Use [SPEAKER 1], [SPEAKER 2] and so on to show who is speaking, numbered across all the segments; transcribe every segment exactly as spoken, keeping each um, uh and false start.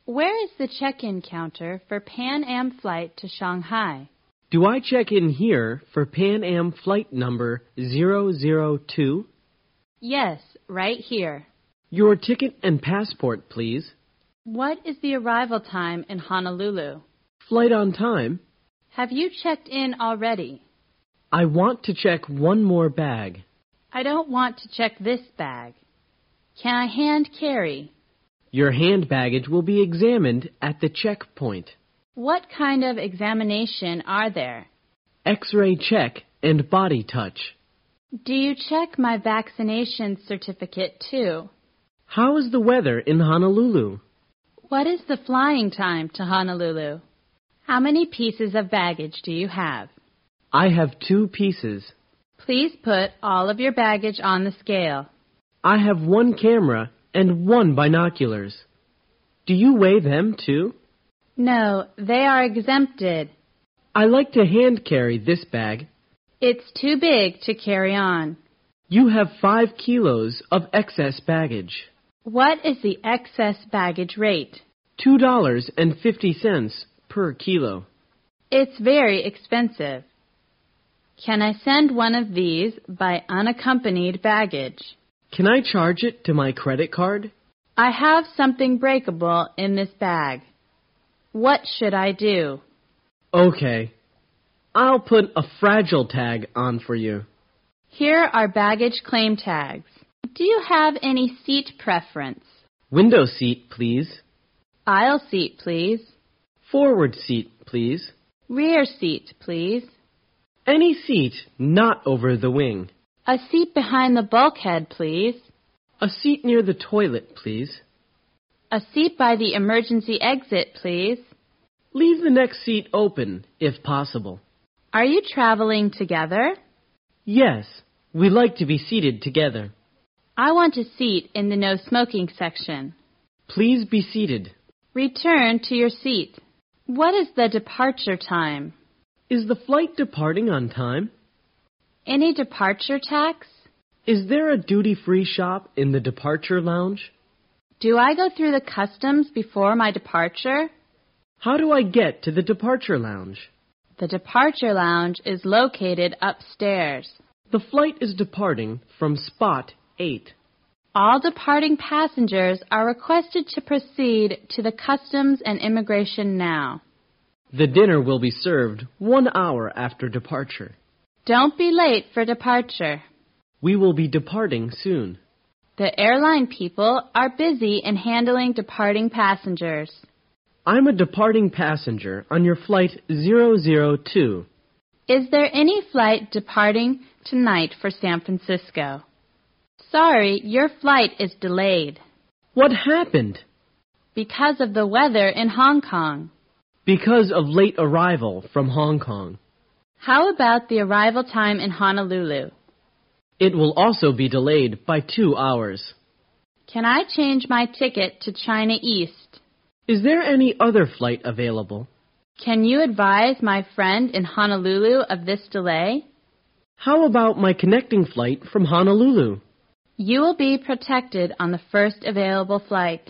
[SPEAKER 1] Where is the check-in counter for Pan Am flight to Shanghai?
[SPEAKER 2] Do I check in here for Pan Am flight number zero zero two?
[SPEAKER 1] Yes, right here.
[SPEAKER 2] Your ticket and passport, please.
[SPEAKER 1] What is the arrival time in Honolulu?
[SPEAKER 2] Flight on time.
[SPEAKER 1] Have you checked in already?
[SPEAKER 2] I want to check one more bag.
[SPEAKER 1] I don't want to check this bag. Can I hand carry?
[SPEAKER 2] Your hand baggage will be examined at the checkpoint.
[SPEAKER 1] What kind of examination are there?
[SPEAKER 2] X-ray check and body touch.
[SPEAKER 1] Do you check my vaccination certificate too?
[SPEAKER 2] How is the weather in Honolulu?
[SPEAKER 1] What is the flying time to Honolulu? How many pieces of baggage do you have?
[SPEAKER 2] I have two pieces.
[SPEAKER 1] Please put all of your baggage on the scale.
[SPEAKER 2] I have one camera and one binoculars. Do you weigh them too?
[SPEAKER 1] No, they are exempted.
[SPEAKER 2] I like to hand carry this bag.
[SPEAKER 1] It's too big to carry on.
[SPEAKER 2] You have five kilos of excess baggage.
[SPEAKER 1] What is the excess baggage rate?
[SPEAKER 2] Two dollars and fifty cents per kilo.
[SPEAKER 1] It's very expensive. Can I send one of these by unaccompanied baggage?
[SPEAKER 2] Can I charge it to my credit card?
[SPEAKER 1] I have something breakable in this bag. What should I do?
[SPEAKER 2] Okay. I'll put a fragile tag on for you.
[SPEAKER 1] Here are baggage claim tags. Do you have any seat preference?
[SPEAKER 2] Window seat, please.
[SPEAKER 1] Aisle seat, please.
[SPEAKER 2] Forward seat, please.
[SPEAKER 1] Rear seat, please.
[SPEAKER 2] Any seat not over the wing.
[SPEAKER 1] A seat behind the bulkhead, please.
[SPEAKER 2] A seat near the toilet, please.
[SPEAKER 1] A seat by the emergency exit, please.
[SPEAKER 2] Leave the next seat open, if possible.
[SPEAKER 1] Are you traveling together?
[SPEAKER 2] Yes, we like to be seated together.
[SPEAKER 1] I want a seat in the no smoking section.
[SPEAKER 2] Please be seated.
[SPEAKER 1] Return to your seat. What is the departure time?
[SPEAKER 2] Is the flight departing on time?
[SPEAKER 1] Any departure tax?
[SPEAKER 2] Is there a duty-free shop in the departure lounge?
[SPEAKER 1] Do I go through the customs before my departure?
[SPEAKER 2] How do I get to the departure lounge?
[SPEAKER 1] The departure lounge is located upstairs.
[SPEAKER 2] The flight is departing from spot eight.
[SPEAKER 1] All departing passengers are requested to proceed to the customs and immigration now.
[SPEAKER 2] The dinner will be served one hour after departure.
[SPEAKER 1] Don't be late for departure.
[SPEAKER 2] We will be departing soon.
[SPEAKER 1] The airline people are busy in handling departing passengers.
[SPEAKER 2] I'm a departing passenger on your flight zero zero two.
[SPEAKER 1] Is there any flight departing tonight for San Francisco? Sorry, your flight is delayed.
[SPEAKER 2] What happened?
[SPEAKER 1] Because of the weather in Hong Kong.
[SPEAKER 2] Because of late arrival from Hong Kong.
[SPEAKER 1] How about the arrival time in Honolulu?
[SPEAKER 2] It will also be delayed by two hours.
[SPEAKER 1] Can I change my ticket to China East?
[SPEAKER 2] Is there any other flight available?
[SPEAKER 1] Can you advise my friend in Honolulu of this delay?
[SPEAKER 2] How about my connecting flight from Honolulu?
[SPEAKER 1] You will be protected on the first available flight.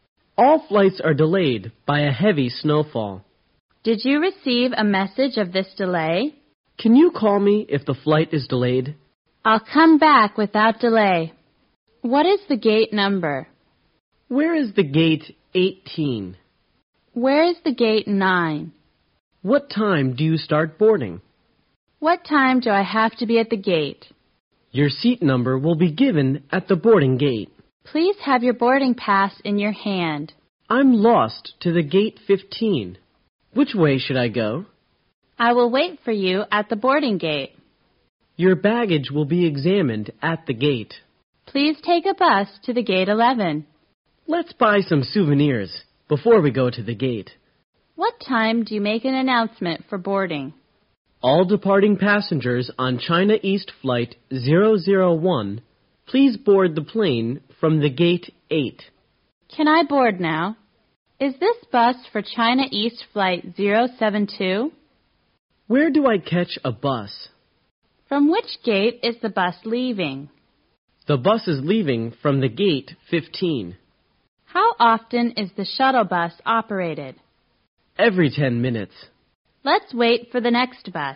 [SPEAKER 2] All flights are delayed by a heavy snowfall.
[SPEAKER 1] Did you receive a message of this delay?
[SPEAKER 2] Can you call me if the flight is delayed?
[SPEAKER 1] I'll come back without delay. What is the gate number?
[SPEAKER 2] Where is the gate eighteen?
[SPEAKER 1] Where is the gate nine?
[SPEAKER 2] What time do you start boarding?
[SPEAKER 1] What time do I have to be at the gate?
[SPEAKER 2] Your seat number will be given at the boarding gate.
[SPEAKER 1] Please have your boarding pass in your hand.
[SPEAKER 2] I'm lost to the gate fifteen. Which way should I go?
[SPEAKER 1] I will wait for you at the boarding gate.
[SPEAKER 2] Your baggage will be examined at the gate.
[SPEAKER 1] Please take a bus to the gate eleven.
[SPEAKER 2] Let's buy some souvenirs before we go to the gate.
[SPEAKER 1] What time do you make an announcement for boarding?
[SPEAKER 2] All departing passengers on China East Flight zero zero one, please board the plane from the gate eight.
[SPEAKER 1] Can I board now? Is this bus for China East Flight zero seven two?
[SPEAKER 2] Where do I catch a bus?
[SPEAKER 1] From which gate is the bus leaving?
[SPEAKER 2] The bus is leaving from the gate fifteen.
[SPEAKER 1] How often is the shuttle bus operated?
[SPEAKER 2] Every ten minutes.
[SPEAKER 1] Let's wait for the next bus.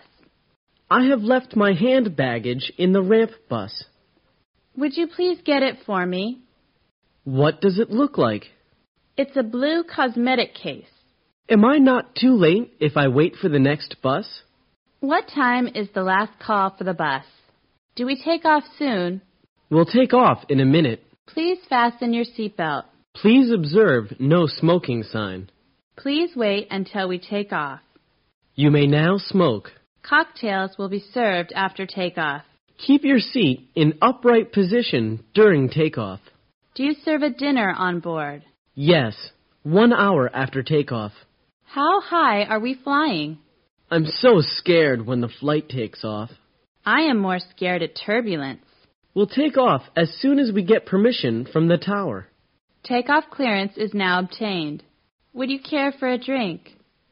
[SPEAKER 2] I have left my hand baggage in the ramp bus.
[SPEAKER 1] Would you please get it for me?
[SPEAKER 2] What does it look like?
[SPEAKER 1] It's a blue cosmetic case.
[SPEAKER 2] Am I not too late if I wait for the next bus?
[SPEAKER 1] What time is the last call for the bus? Do we take off soon?
[SPEAKER 2] We'll take off in a minute.
[SPEAKER 1] Please fasten your seatbelt.
[SPEAKER 2] Please observe no smoking sign.
[SPEAKER 1] Please wait until we take off.
[SPEAKER 2] You may now smoke.
[SPEAKER 1] Cocktails will be served after takeoff.
[SPEAKER 2] Keep your seat in upright position during takeoff.
[SPEAKER 1] Do you serve a dinner on board?
[SPEAKER 2] Yes, one hour after takeoff.
[SPEAKER 1] How high are we flying?
[SPEAKER 2] I'm so scared when the flight takes off.
[SPEAKER 1] I am more scared at turbulence.
[SPEAKER 2] We'll take off as soon as we get permission from the tower.
[SPEAKER 1] Takeoff clearance is now obtained. Would you care for a drink?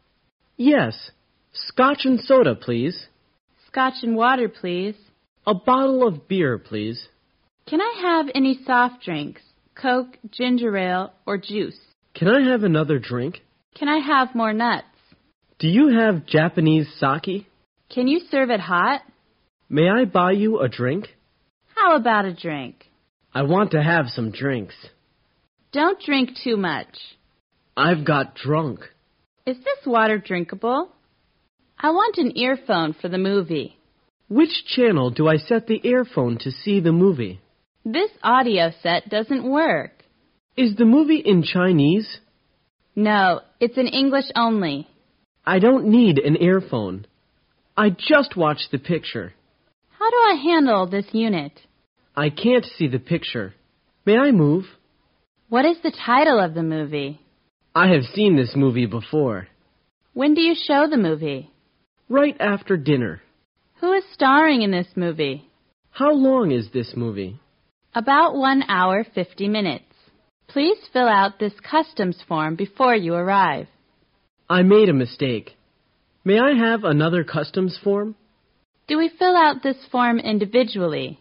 [SPEAKER 2] Yes. Scotch and soda, please.
[SPEAKER 1] Scotch and water, please.
[SPEAKER 2] A bottle of beer, please.
[SPEAKER 1] Can I have any soft drinks? Coke, ginger ale, or juice?
[SPEAKER 2] Can I have another drink?
[SPEAKER 1] Can I have more nuts?
[SPEAKER 2] Do you have Japanese sake?
[SPEAKER 1] Can you serve it hot?
[SPEAKER 2] May I buy you a drink?
[SPEAKER 1] How about a drink?
[SPEAKER 2] I want to have some drinks.
[SPEAKER 1] Don't drink too much.
[SPEAKER 2] I've got drunk.
[SPEAKER 1] Is this water drinkable? I want an earphone for the movie.
[SPEAKER 2] Which channel do I set the earphone to see the movie?
[SPEAKER 1] This audio set doesn't work.
[SPEAKER 2] Is the movie in Chinese?
[SPEAKER 1] No, it's in English only.
[SPEAKER 2] I don't need an earphone. I just watched the picture.
[SPEAKER 1] How do I handle this unit?
[SPEAKER 2] I can't see the picture. May I move?
[SPEAKER 1] What is the title of the movie?
[SPEAKER 2] I have seen this movie before.
[SPEAKER 1] When do you show the movie?
[SPEAKER 2] Right after dinner.
[SPEAKER 1] Who is starring in this movie?
[SPEAKER 2] How long is this movie?
[SPEAKER 1] About one hour, fifty minutes. Please fill out this customs form before you arrive.
[SPEAKER 2] I made a mistake. May I have another customs form?
[SPEAKER 1] Do we fill out this form individually?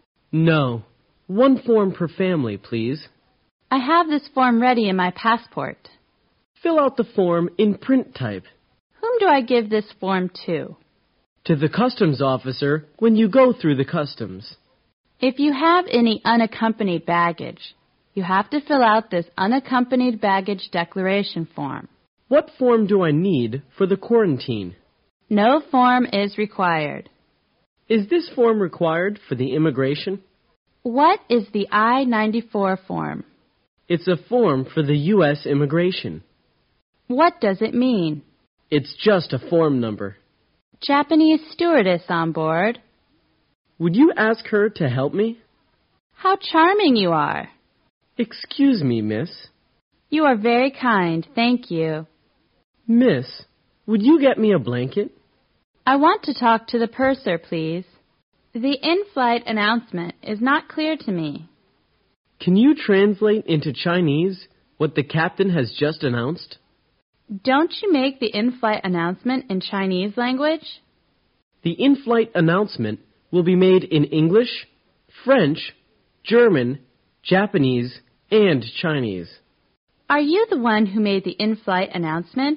[SPEAKER 2] No. One form per family, please.
[SPEAKER 1] I have this form ready in my passport.
[SPEAKER 2] Fill out the form in print type.
[SPEAKER 1] Whom do I give this form to?
[SPEAKER 2] To the customs officer when you go through the customs.
[SPEAKER 1] If you have any unaccompanied baggage, you have to fill out this unaccompanied baggage declaration form.
[SPEAKER 2] What form do I need for the quarantine?
[SPEAKER 1] No form is required.
[SPEAKER 2] Is this form required for the immigration?
[SPEAKER 1] What is the I ninety-four form?
[SPEAKER 2] It's a form for the U S immigration.
[SPEAKER 1] What does it mean?
[SPEAKER 2] It's just a form number.
[SPEAKER 1] Japanese stewardess on board.
[SPEAKER 2] Would you ask her to help me?
[SPEAKER 1] How charming you are.
[SPEAKER 2] Excuse me, miss.
[SPEAKER 1] You are very kind, thank you.
[SPEAKER 2] Miss, would you get me a blanket?
[SPEAKER 1] I want to talk to the purser, please. The in-flight announcement is not clear to me.
[SPEAKER 2] Can you translate into Chinese what the captain has just announced?
[SPEAKER 1] Don't you make the in-flight announcement in Chinese language?
[SPEAKER 2] The in-flight announcement will be made in English, French, German, Japanese, and Chinese.
[SPEAKER 1] Are you the one who made the in-flight announcement?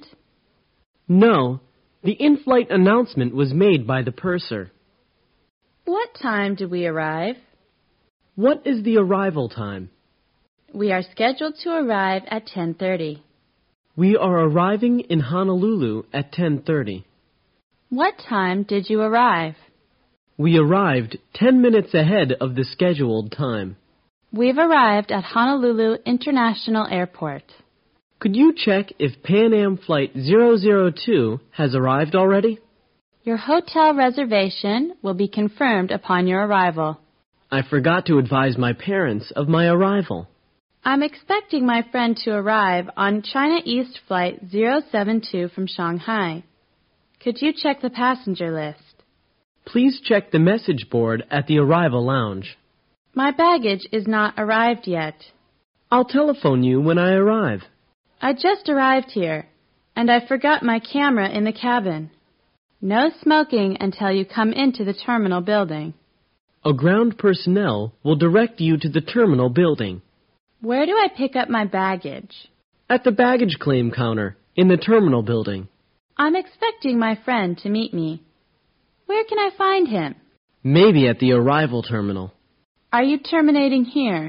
[SPEAKER 2] No, the in-flight announcement was made by the purser.
[SPEAKER 1] What time did we arrive?
[SPEAKER 2] What is the arrival time?
[SPEAKER 1] We are scheduled to arrive at ten thirty.
[SPEAKER 2] We are arriving in Honolulu at ten thirty.
[SPEAKER 1] What time did you arrive?
[SPEAKER 2] We arrived ten minutes ahead of the scheduled time.
[SPEAKER 1] We've arrived at Honolulu International Airport.
[SPEAKER 2] Could you check if Pan Am Flight zero zero two has arrived already?
[SPEAKER 1] Your hotel reservation will be confirmed upon your arrival.
[SPEAKER 2] I forgot to advise my parents of my arrival.
[SPEAKER 1] I'm expecting my friend to arrive on China East Flight zero seven two from Shanghai. Could you check the passenger list?
[SPEAKER 2] Please check the message board at the arrival lounge.
[SPEAKER 1] My baggage is not arrived yet.
[SPEAKER 2] I'll telephone you when I arrive.
[SPEAKER 1] I just arrived here, and I forgot my camera in the cabin. No smoking until you come into the terminal building.
[SPEAKER 2] A ground personnel will direct you to the terminal building.
[SPEAKER 1] Where do I pick up my baggage?
[SPEAKER 2] At the baggage claim counter in the terminal building.
[SPEAKER 1] I'm expecting my friend to meet me. Where can I find him?
[SPEAKER 2] Maybe at the arrival terminal.
[SPEAKER 1] Are you terminating here?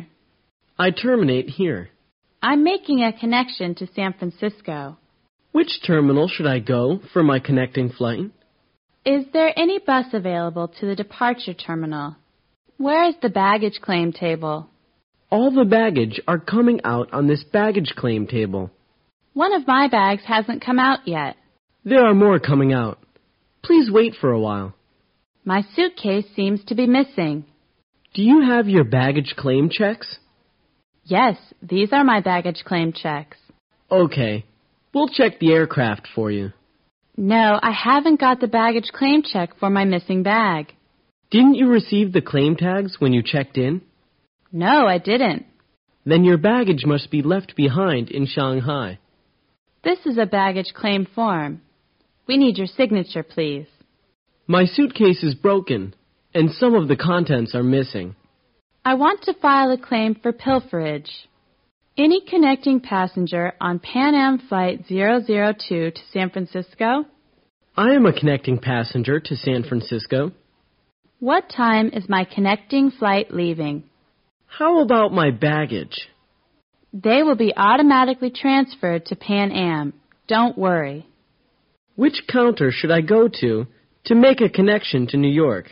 [SPEAKER 2] I terminate here.
[SPEAKER 1] I'm making a connection to San Francisco.
[SPEAKER 2] Which terminal should I go for my connecting flight?
[SPEAKER 1] Is there any bus available to the departure terminal? Where is the baggage claim table?
[SPEAKER 2] All the baggage are coming out on this baggage claim table.
[SPEAKER 1] One of my bags hasn't come out yet.
[SPEAKER 2] There are more coming out. Please wait for a while.
[SPEAKER 1] My suitcase seems to be missing.
[SPEAKER 2] Do you have your baggage claim checks?
[SPEAKER 1] Yes, these are my baggage claim checks.
[SPEAKER 2] Okay. We'll check the aircraft for you.
[SPEAKER 1] No, I haven't got the baggage claim check for my missing bag.
[SPEAKER 2] Didn't you receive the claim tags when you checked in?
[SPEAKER 1] No, I didn't.
[SPEAKER 2] Then your baggage must be left behind in Shanghai.
[SPEAKER 1] This is a baggage claim form. We need your signature, please.
[SPEAKER 2] My suitcase is broken, and some of the contents are missing.
[SPEAKER 1] I want to file a claim for pilferage. Any connecting passenger on Pan Am Flight zero zero two to San Francisco?
[SPEAKER 2] I am a connecting passenger to San Francisco.
[SPEAKER 1] What time is my connecting flight leaving?
[SPEAKER 2] How about my baggage?
[SPEAKER 1] They will be automatically transferred to Pan Am. Don't worry.
[SPEAKER 2] Which counter should I go to to make a connection to New York?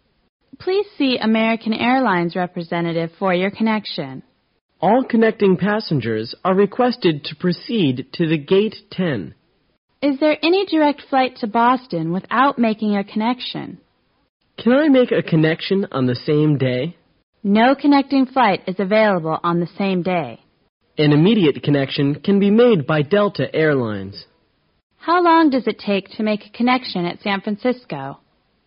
[SPEAKER 1] Please see American Airlines representative for your connection.
[SPEAKER 2] All connecting passengers are requested to proceed to the gate ten.
[SPEAKER 1] Is there any direct flight to Boston without making a connection?
[SPEAKER 2] Can I make a connection on the same day?
[SPEAKER 1] No connecting flight is available on the same day.
[SPEAKER 2] An immediate connection can be made by Delta Airlines.
[SPEAKER 1] How long does it take to make a connection at San Francisco?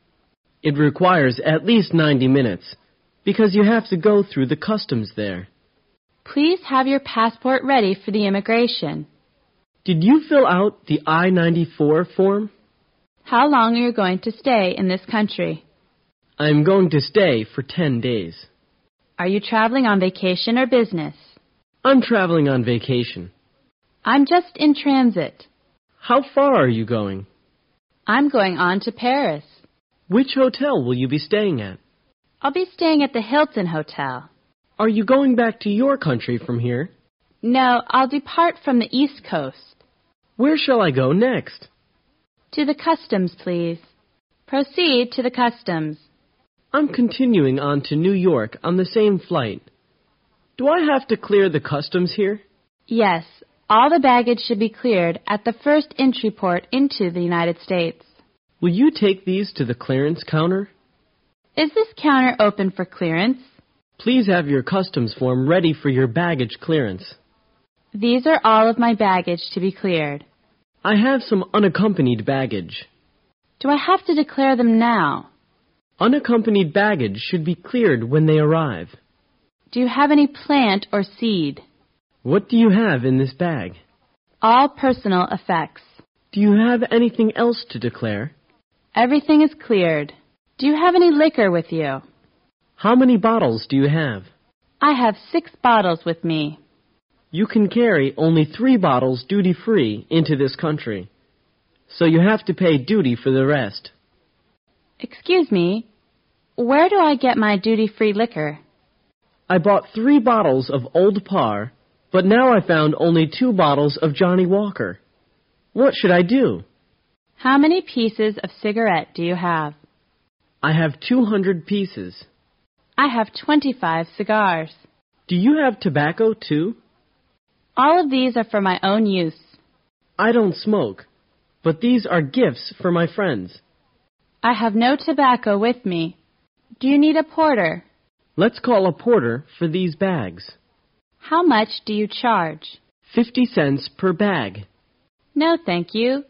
[SPEAKER 2] It requires at least ninety minutes, because you have to go through the customs there.
[SPEAKER 1] Please have your passport ready for the immigration.
[SPEAKER 2] Did you fill out the I ninety-four form?
[SPEAKER 1] How long are you going to stay in this country?
[SPEAKER 2] I am going to stay for ten days.
[SPEAKER 1] Are you traveling on vacation or business?
[SPEAKER 2] I'm traveling on vacation.
[SPEAKER 1] I'm just in transit.
[SPEAKER 2] How far are you going?
[SPEAKER 1] I'm going on to Paris.
[SPEAKER 2] Which hotel will you be staying at?
[SPEAKER 1] I'll be staying at the Hilton Hotel.
[SPEAKER 2] Are you going back to your country from here?
[SPEAKER 1] No, I'll depart from the East Coast.
[SPEAKER 2] Where shall I go next?
[SPEAKER 1] To the customs, please. Proceed to the customs.
[SPEAKER 2] I'm continuing on to New York on the same flight. Do I have to clear the customs here?
[SPEAKER 1] Yes, all the baggage should be cleared at the first entry port into the United States.
[SPEAKER 2] Will you take these to the clearance counter?
[SPEAKER 1] Is this counter open for clearance?
[SPEAKER 2] Please have your customs form ready for your baggage clearance.
[SPEAKER 1] These are all of my baggage to be cleared.
[SPEAKER 2] I have some unaccompanied baggage.
[SPEAKER 1] Do I have to declare them now?
[SPEAKER 2] Unaccompanied baggage should be cleared when they arrive.
[SPEAKER 1] Do you have any plant or seed?
[SPEAKER 2] What do you have in this bag?
[SPEAKER 1] All personal effects.
[SPEAKER 2] Do you have anything else to declare?
[SPEAKER 1] Everything is cleared. Do you have any liquor with you?
[SPEAKER 2] How many bottles do you have?
[SPEAKER 1] I have six bottles with me.
[SPEAKER 2] You can carry only three bottles duty-free into this country, so you have to pay duty for the rest.
[SPEAKER 1] Excuse me, where do I get my duty-free liquor?
[SPEAKER 2] I bought three bottles of Old Parr, but now I found only two bottles of Johnny Walker. What should I do?
[SPEAKER 1] How many pieces of cigarette do you have?
[SPEAKER 2] I have two hundred pieces.
[SPEAKER 1] I have twenty-five cigars.
[SPEAKER 2] Do you have tobacco, too?
[SPEAKER 1] All of these are for my own use.
[SPEAKER 2] I don't smoke, but these are gifts for my friends.
[SPEAKER 1] I have no tobacco with me. Do you need a porter?
[SPEAKER 2] Let's call a porter for these bags.
[SPEAKER 1] How much do you charge?
[SPEAKER 2] Fifty cents per bag.
[SPEAKER 1] No, thank you.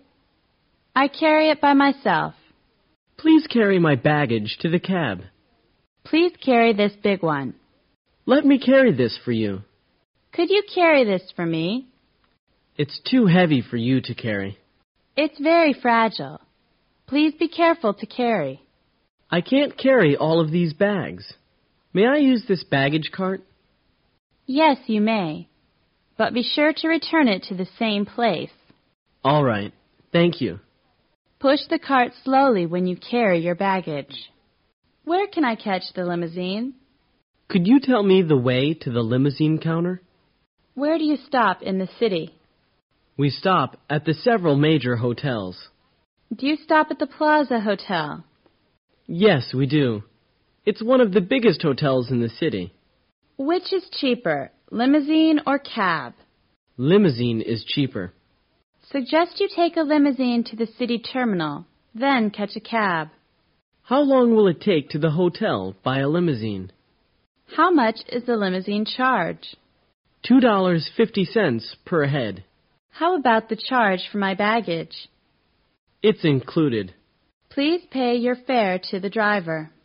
[SPEAKER 1] I carry it by myself.
[SPEAKER 2] Please carry my baggage to the cab.
[SPEAKER 1] Please carry this big one.
[SPEAKER 2] Let me carry this for you.
[SPEAKER 1] Could you carry this for me?
[SPEAKER 2] It's too heavy for you to carry.
[SPEAKER 1] It's very fragile. Please be careful to carry.
[SPEAKER 2] I can't carry all of these bags. May I use this baggage cart?
[SPEAKER 1] Yes, you may. But be sure to return it to the same place.
[SPEAKER 2] All right. Thank you.
[SPEAKER 1] Push the cart slowly when you carry your baggage. Where can I catch the limousine?
[SPEAKER 2] Could you tell me the way to the limousine counter?
[SPEAKER 1] Where do you stop in the city?
[SPEAKER 2] We stop at the several major hotels.
[SPEAKER 1] Do you stop at the Plaza Hotel?
[SPEAKER 2] Yes, we do. It's one of the biggest hotels in the city.
[SPEAKER 1] Which is cheaper, limousine or cab?
[SPEAKER 2] Limousine is cheaper.
[SPEAKER 1] Suggest you take a limousine to the city terminal, then catch a cab.
[SPEAKER 2] How long will it take to the hotel by a limousine?
[SPEAKER 1] How much is the limousine charge?
[SPEAKER 2] Two dollars fifty cents per head.
[SPEAKER 1] How about the charge for my baggage?
[SPEAKER 2] It's included.
[SPEAKER 1] Please pay your fare to the driver.